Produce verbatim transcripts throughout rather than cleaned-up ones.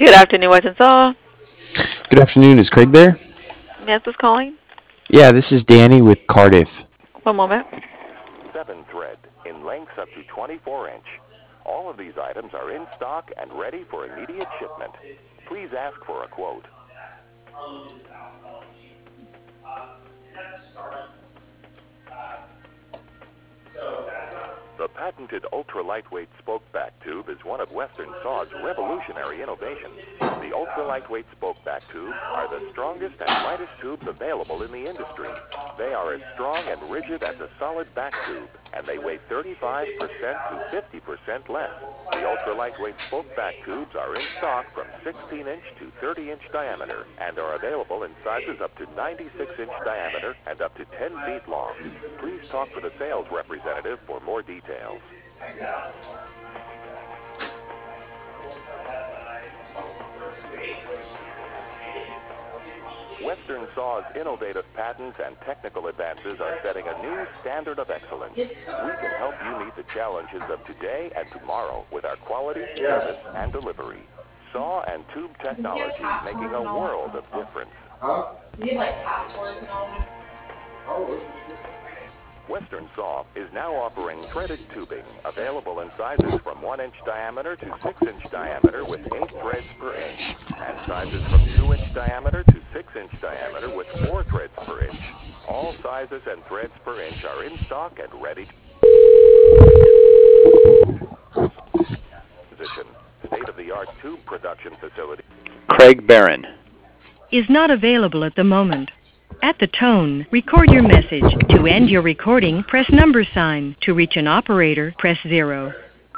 Good afternoon, Weston Saw. Good afternoon. Is Craig there? Yes, who's calling? Yeah, this is Danny with Cardiff. One moment. Seven thread in lengths up to twenty-four inch. All of these items are in stock and ready for immediate shipment. Please ask for a quote. The patented ultra-lightweight spoke back tube is one of Western Saw's revolutionary innovations. The ultra-lightweight spoke back tubes are the strongest and lightest tubes available in the industry. They are as strong and rigid as a solid back tube, and they weigh thirty-five percent to fifty percent less. The ultra-lightweight spoke back tubes are in stock from sixteen inch to thirty inch diameter and are available in sizes up to ninety-six inch diameter and up to ten feet long. Please talk with a sales representative for more details. Western Saw's innovative patents and technical advances are setting a new standard of excellence. We can help you meet the challenges of today and tomorrow with our quality, service, and delivery. Saw and tube technology making a world of difference. Huh? You need like passwords and all this. Oh, Western Saw is now offering threaded tubing, available in sizes from one inch diameter to six inch diameter with eight threads per inch, and sizes from two inch diameter to six inch diameter with four threads per inch. All sizes and threads per inch are in stock and ready to position. State-of-the-art tube production facility. Craig Barron is not available at the moment. At the tone, record your message. To end your recording, press number sign. To reach an operator, press zero.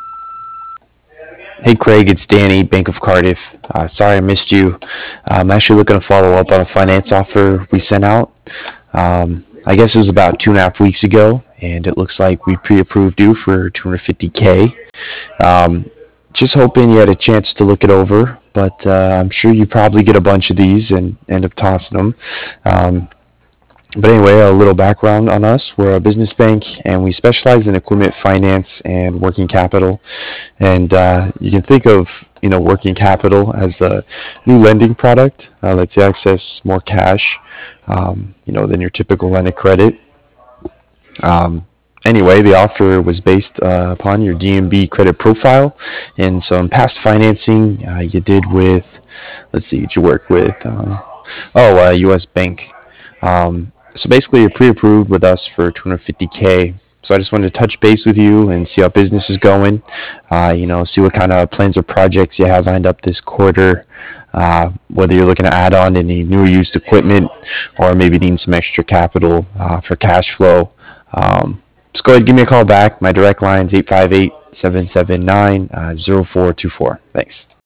Hey Craig, it's Danny, Bank of Cardiff. Uh, sorry I missed you. I'm actually looking to follow up on a finance offer we sent out. Um, I guess it was about two and a half weeks ago, and it looks like we pre-approved you for two hundred fifty K. Um, just hoping you had a chance to look it over, but uh, I'm sure you probably get a bunch of these and end up tossing them. Um, but anyway, a little background on us. We're a business bank, and we specialize in equipment finance and working capital. And uh, you can think of you know working capital as a new lending product. Uh, lets you access more cash, um, you know, than your typical line of credit. Um, Anyway, the offer was based uh, upon your D N B credit profile, and so in past financing uh, you did with, let's see, did you work with, uh, oh, uh, U S Bank. Um, so basically you're pre-approved with us for two hundred fifty K. So I just wanted to touch base with you and see how business is going, uh, you know, see what kind of plans or projects you have lined up this quarter, uh, whether you're looking to add on any new or used equipment or maybe need some extra capital uh, for cash flow. Um, Just go ahead and give me a call back. My direct line is eight five eight, seven seven nine, zero four two four. Thanks.